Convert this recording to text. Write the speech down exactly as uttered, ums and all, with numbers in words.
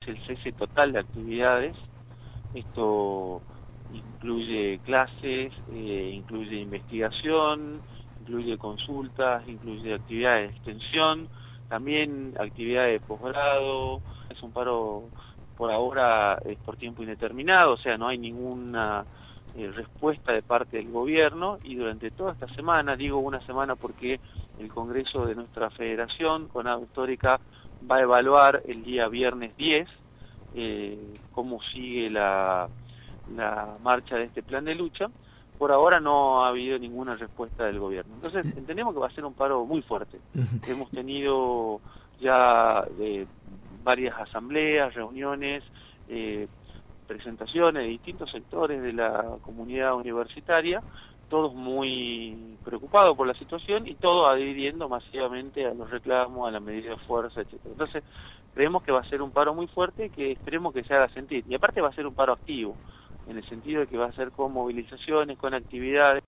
el cese total de actividades. Esto incluye clases, eh, incluye investigación, incluye consultas, incluye actividades de extensión, también actividades de posgrado. Es un paro por ahora es por tiempo indeterminado, o sea, no hay ninguna eh, respuesta de parte del gobierno, y durante toda esta semana, digo una semana porque el Congreso de nuestra federación, CONADO Histórica, va a evaluar el día viernes diez eh, cómo sigue la, la marcha de este plan de lucha. Por ahora no ha habido ninguna respuesta del gobierno. Entonces entendemos que va a ser un paro muy fuerte. Hemos tenido ya eh, varias asambleas, reuniones, eh, presentaciones de distintos sectores de la comunidad universitaria, todos muy preocupados por la situación y todos adhiriendo masivamente a los reclamos, a la medida de fuerza, etcétera. Entonces, creemos que va a ser un paro muy fuerte que esperemos que se haga sentir. Y aparte va a ser un paro activo, en el sentido de que va a ser con movilizaciones, con actividades.